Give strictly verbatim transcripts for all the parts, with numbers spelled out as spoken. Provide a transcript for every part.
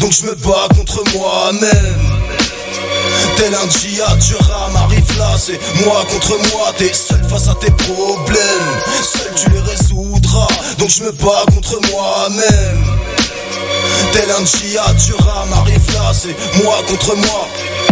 donc je me bats contre moi-même. Tel un djihad du ram arrive là, c'est moi contre moi. T'es seul face à tes problèmes, seul tu les résoudras, donc je me bats contre moi-même. Tel un djihad du ram arrive là, c'est moi contre moi.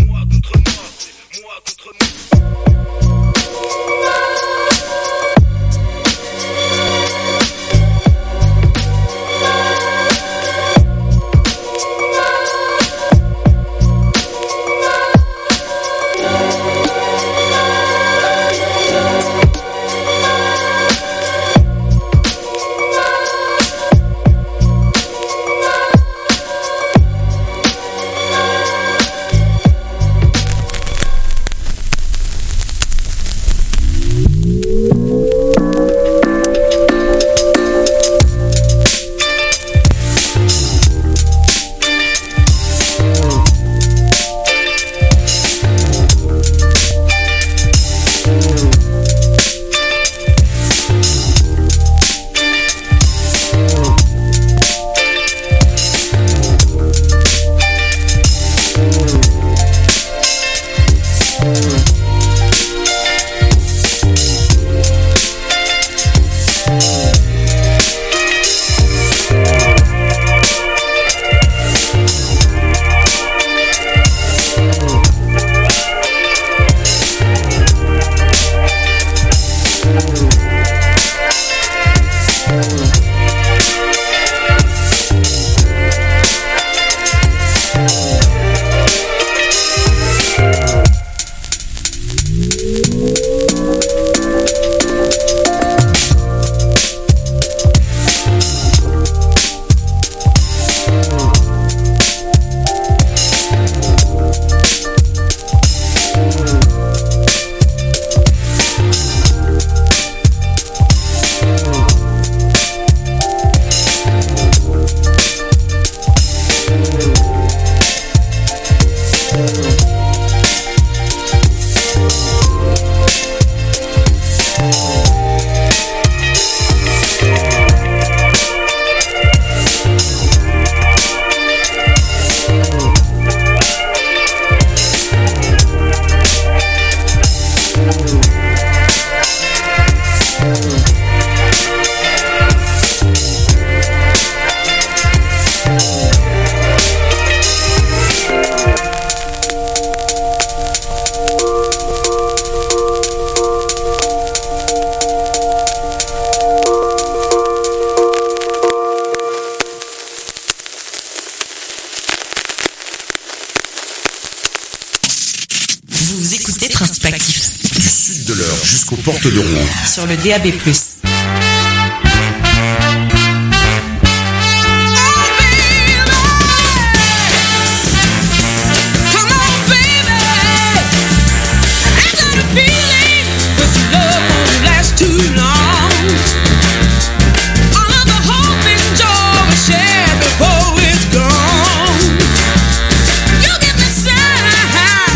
Jusqu'aux portes de Rouen. Sur le D A B plus.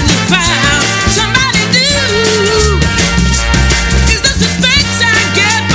Get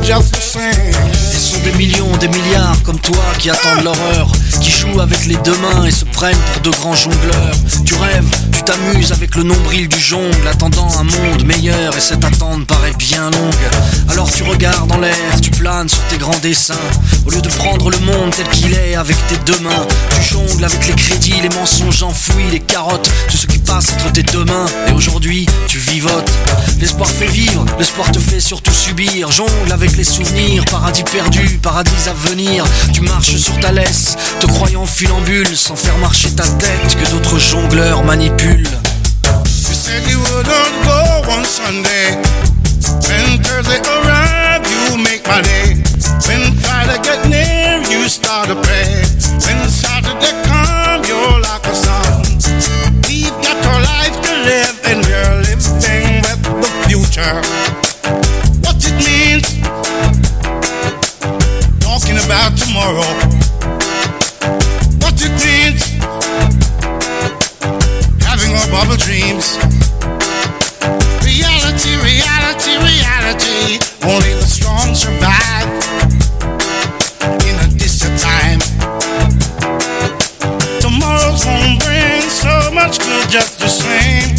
just the same. Ils sont des millions, des milliards comme toi qui attendent l'horreur, qui jouent avec les deux mains et se prennent pour de grands jongleurs. Tu rêves, tu t'amuses avec le nombril du jongle, attendant un monde meilleur, et cette attente paraît bien longue. Alors tu regardes en l'air, tu planes sur tes grands dessins, au lieu de prendre le monde tel qu'il est avec tes deux mains. Tu jongles avec les crédits, les mensonges enfouis, les carottes, tout ce qui passe entre tes deux mains. Et aujourd'hui, tu vivotes. L'espoir fait vivre, l'espoir te fait surtout subir. Jongle avec les souvenirs, paradis perdu, paradis à venir. Tu marches sur ta laisse, te croyant funambule, sans faire marcher ta tête que d'autres jongleurs manipulent. You said you wouldn't go on Sunday. When Thursday arrive, you make my day. When Friday get near, you start to pray. When Saturday come, you're like a song. We've got our life to live, and we're living with the future. What it means, talking about tomorrow. What it means, having our bubble dreams. Reality, reality, reality. Only the strong survive in a distant time. Tomorrow's won't bring so much good, just the same.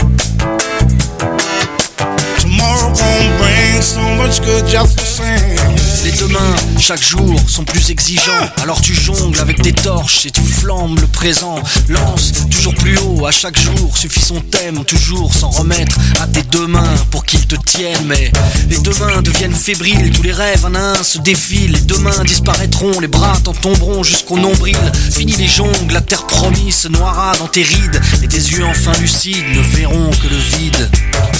Tomorrow won't bring so much good, just the same. Les deux mains, chaque jour, sont plus exigeants. Alors tu jongles avec tes torches et tu flambes le présent. Lance toujours plus haut, à chaque jour suffit son thème. Toujours s'en remettre à tes deux mains pour qu'ils te tiennent. Mais les deux mains deviennent fébriles, tous les rêves un à un se défilent. Les deux mains disparaîtront, les bras t'en tomberont jusqu'au nombril. Fini les jongles, la terre promise se noiera dans tes rides. Et tes yeux enfin lucides ne verront que le vide.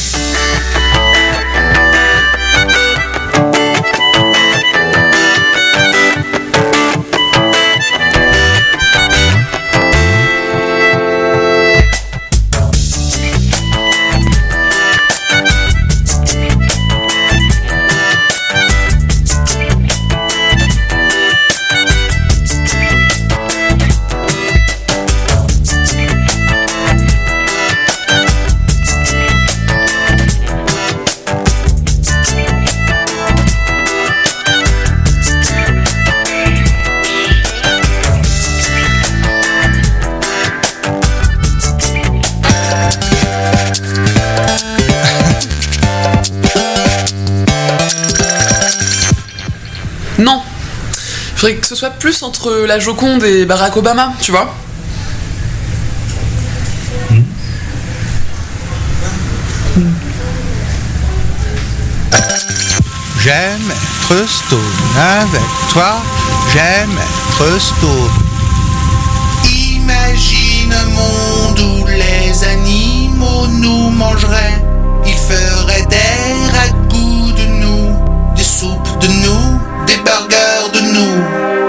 Non. Il faudrait que ce soit plus entre la Joconde et Barack Obama, tu vois. Mmh. Mmh. J'aime être stone avec toi, j'aime être stone. Imagine un monde où les animaux nous mangeraient. Ils feraient des ragoûts de nous, des soupes de nous, des burgers de nous.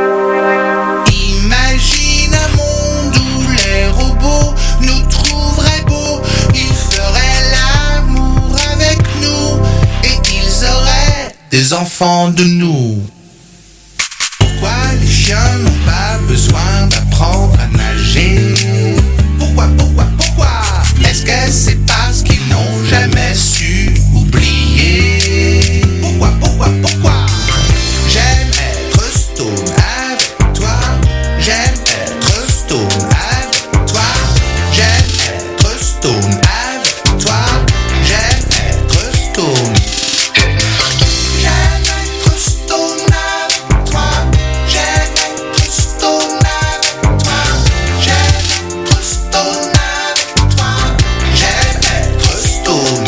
Imagine un monde où les robots nous trouveraient beaux. Ils feraient l'amour avec nous et ils auraient des enfants de nous. Pourquoi les chiens n'ont pas besoin d'apprendre à nager? Pourquoi, pourquoi, pourquoi? Est-ce que c'est parce qu'ils n'ont jamais su oublier? Pourquoi, pourquoi, pourquoi? J'aime être stone avec toi. J'aime être stone avec toi. J'aime être stone avec toi. J'aime être stone. J'aime être stone avec toi. J'aime être stone avec toi. J'aime être stone avec toi. J'aime être stone.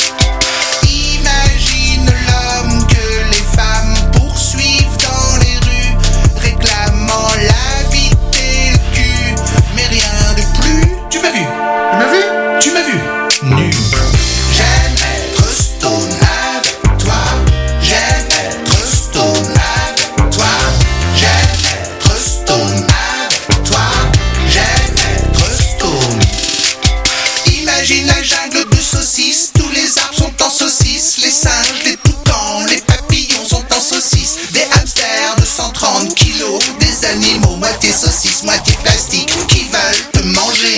Imagine l'homme que les femmes poursuivent dans les rues, réclamant la bite et le cul, mais rien de plus. Tu m'as vu? Tu m'as vu? Tu m'as vu? Nu. J'aime être stone avec toi. J'aime être stone avec toi. J'aime être stone avec toi. J'aime être stone. Imagine la jungle de saucisses. Tous les arbres sont en saucisses. Les singes, les toucans, les papillons sont en saucisses. Des hamsters de cent trente kilos. Des animaux moitié saucisses, moitié plastique qui veulent te manger.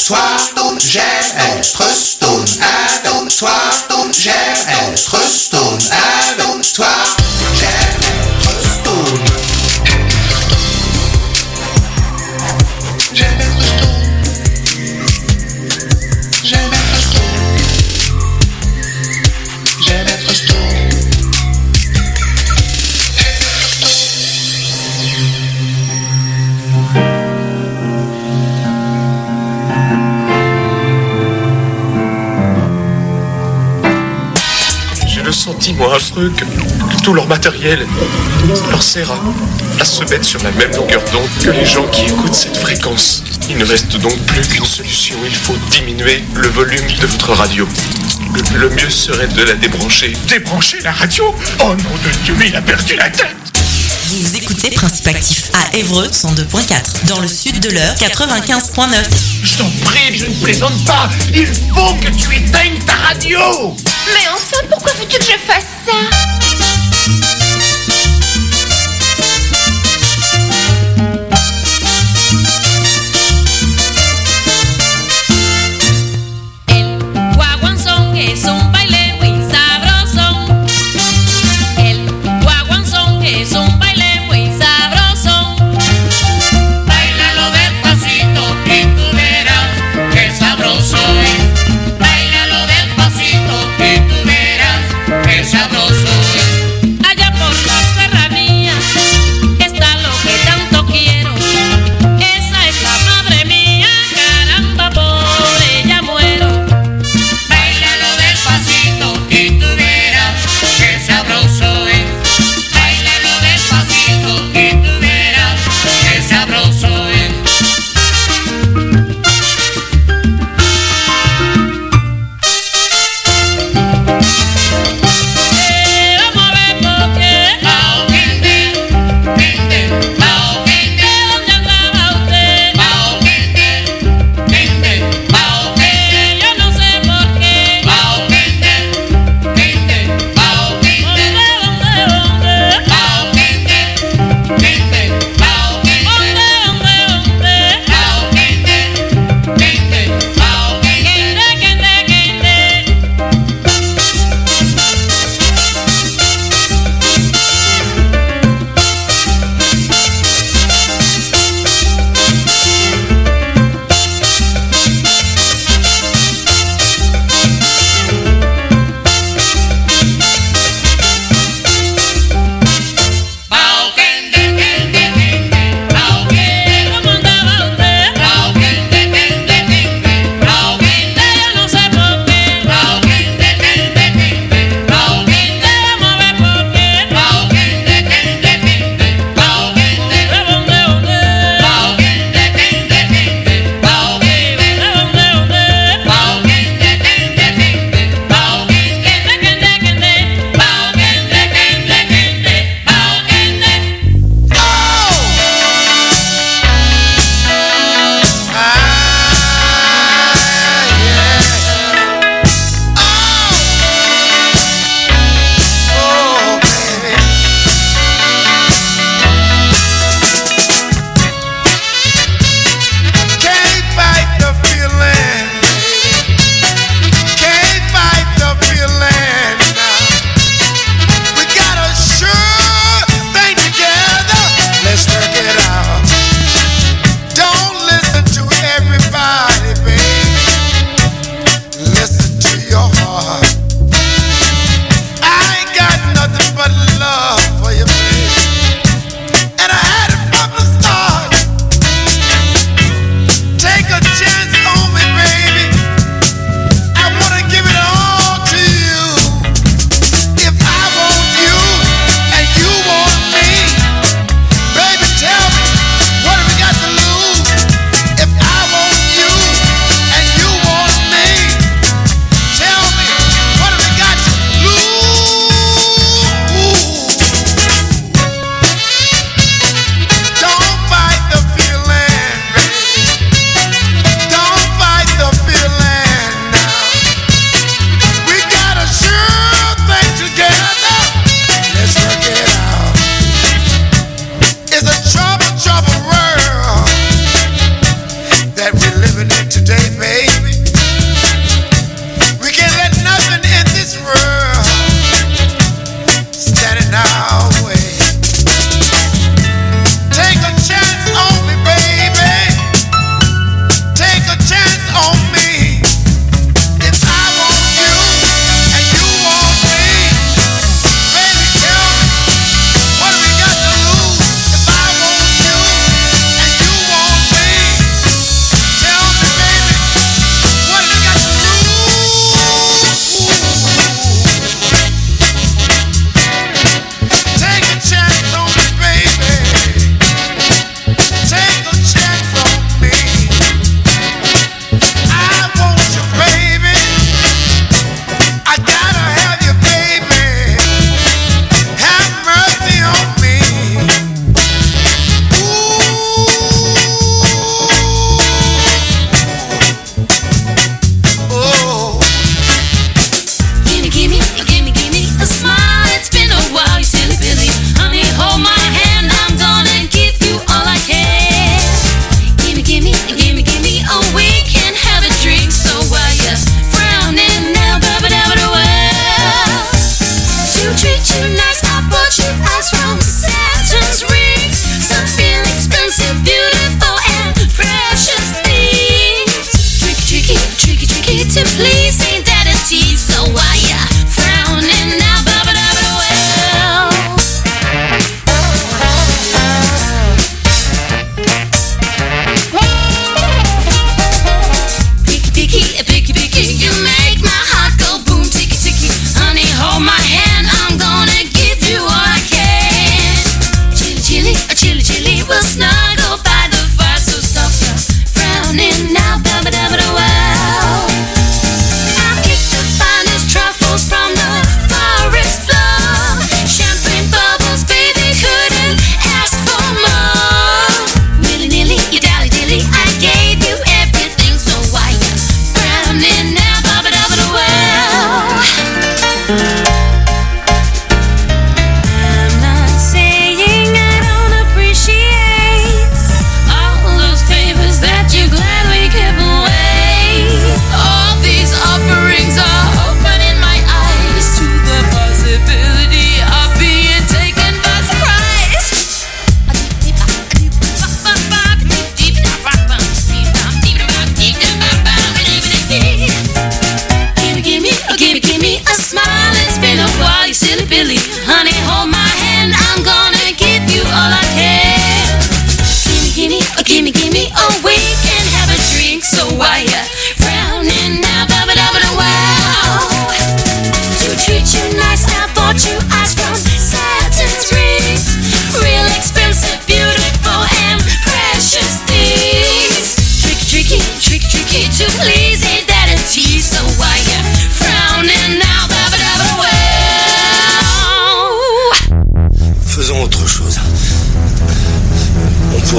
Toi, j'aime être stone avec toi. J'aime être stone avec toi. J'aime être stone. J'aime être stone. J'aime être stone. J'aime être stone. Sentiment affreux que, que tout leur matériel leur sert à, à se mettre sur la même longueur d'onde que les gens qui écoutent cette fréquence. Il ne reste donc plus qu'une solution, il faut diminuer le volume de votre radio. Le, le mieux serait de la débrancher. Débrancher la radio? Oh nom de Dieu, mais il a perdu la tête! Vous écoutez Principe Actif à Évreux cent deux point quatre, dans le sud de l'Eure quatre-vingt-quinze point neuf. Je t'en prie, je ne plaisante pas. Il faut que tu éteignes ta radio. Mais enfin, pourquoi veux-tu que je fasse ça? Today,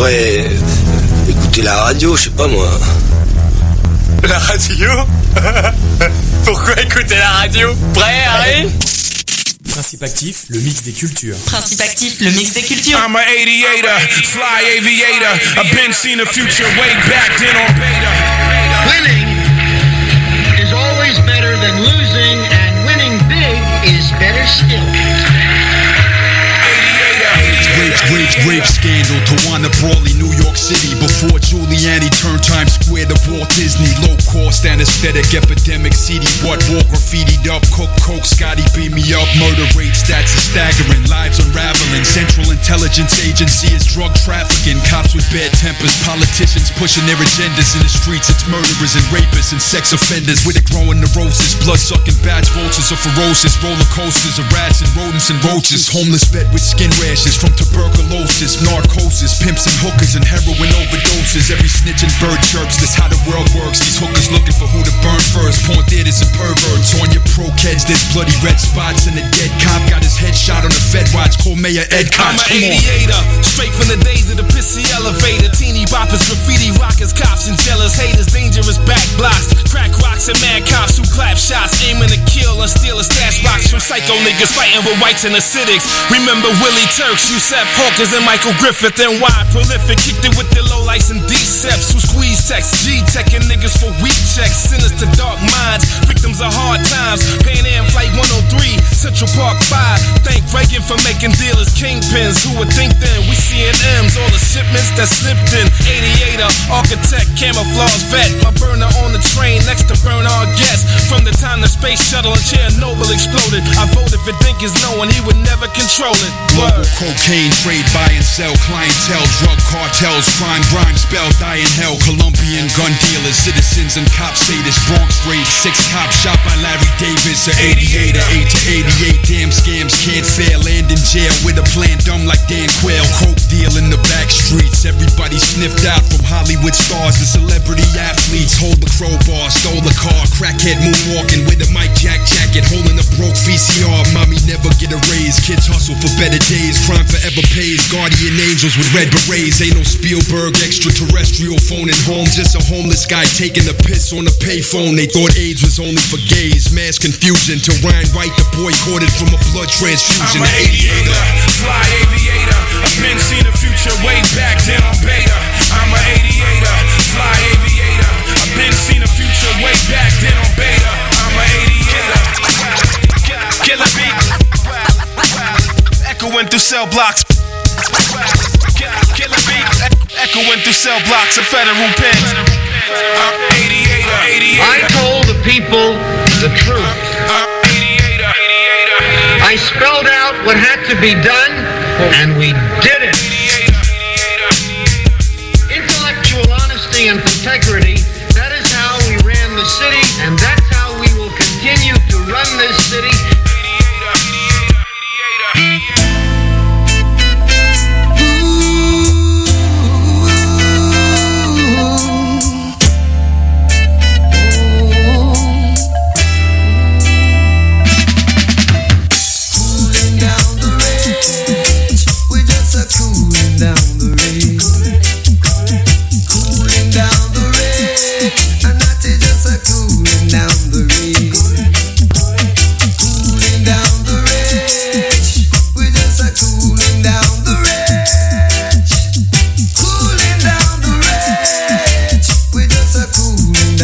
devrais écouter la radio, je sais pas moi. La radio? Pourquoi écouter la radio? Prêt, Harry? Principe actif, le mix des cultures. Principe actif, le mix des cultures. I'm a eighty-eighter, fly aviator. I've been seen the future way back then on beta. Winning is always better than losing, and winning big is better still. Rape, rape, rape scandal, Tawana Brawley, New York City. Before Giuliani turned Times Square to Walt Disney. Low cost anesthetic epidemic, C D bought wall graffitied up. Cook, coke, Scotty beam me up. Murder rate stats are staggering, lives unraveling. Central Intelligence Agency is drug trafficking. Cops with bad tempers, politicians pushing their agendas in the streets. It's murderers and rapists and sex offenders with a growing neurosis. Blood-sucking bats, vultures are ferocious. Roller coasters of rats and rodents and roaches. Homeless vet with skin rashes from tuberculosis, narcosis, pimps and hookers and heroin overdoses. Every snitch and bird chirps, that's how the world works. These hookers looking for who to burn first. Porn theaters and perverts. On your pro kids, there's bloody red spots. And the dead cop got his head shot on the Fed watch. Call Mayor Ed Koch. I'm an eighty-eighter, straight from the days of the pissy elevator. Teeny boppers, graffiti rockers, cops and jealous haters. Dangerous back blocks, crack rocks and mad cops who clap shots, aiming to kill and steal a stash box from psycho niggas fighting with whites and acidics. Remember Willie Turks, Yusef Hawkins and Michael Griffith, and why prolific kicked it with the low lights and D-Ceps who squeeze text, G-teching niggas for weak checks, sinister dark minds, victims of hard times. Pan Am Flight one oh three, Central Park five. Thank Reagan for making dealers kingpins. Who would think then? We C N Ms, all the shipments that slipped in. eighty-eighter, architect, camouflage vet. My burner on the train next to burn our guests. From the time the space shuttle and Chernobyl exploded, I voted for Dinkins knowing he would never control it. Global cocaine trade, buy and sell, clientele, drug cartels, crime, grime, spell, die in hell. Colombian gun dealers, citizens and cops say this. Bronx raid, six cops shot by Larry Davis. A eighty-eight, eight to eighty-eight, damn scams can't fail. Land in jail with a plan dumb like Dan Quayle. Coke deal in the back streets, everybody sniffed out from Hollywood stars to celebrity athletes. Hold the crowbar, stole the car, crackhead moonwalking with a Mike Jack jacket, holding a broke V C R. Mommy never get a raise, kids hustle for better days. Crime forever pays, guardian angels with red berets. Ain't no Spielberg extraterrestrial phoning home, just a homeless guy taking a piss on a payphone. They thought AIDS was only for gays, mass confusion till Ryan White the boycotted from a blood transfusion. I'm an eighty-eighter, fly aviator. I've been seen the future way back then on beta. I'm an eighty-eighter, fly aviator. I've been seen the future way back then on beta. I'm an eighty-eighter, killer beat, echoing through cell blocks. Killer beat, echoing through cell blocks of federal pens. I'm eighty-eighter, eighty-eighter. I told the people the truth. I'm eighty-eighter, eighty-eighter. I spelled out what had to be done, and we did it.